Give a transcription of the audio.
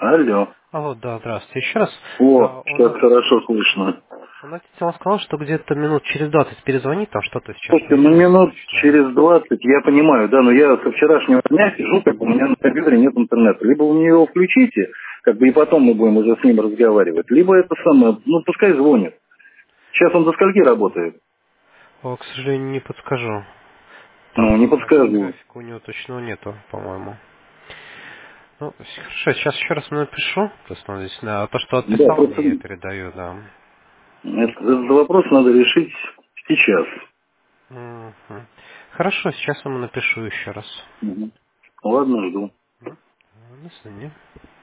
Алло. Алло, да, здравствуйте. Еще раз. О, сейчас Он, хорошо слышно. он сказал, что где-то минут через 20 перезвонит, там что-то сейчас Слушайте, ну случилось минут срочное. через 20, я понимаю, да, но я со вчерашнего дня сижу, как бы у меня на компьютере нет интернета. Либо вы мне его включите, как бы и потом мы будем уже с ним разговаривать, либо это самое, ну пускай звонит. Сейчас он до скольки работает? О, к сожалению, не подскажу. Ну, Там не подскажу. графика у него точно нету, по-моему. Ну, хорошо, сейчас еще раз напишу. То есть, здесь, то, что Да, отписал, просто мне я передаю, да. этот вопрос надо решить сейчас. Мгм. Хорошо, сейчас ему напишу еще раз. Мгм. Ладно, жду. До свидания.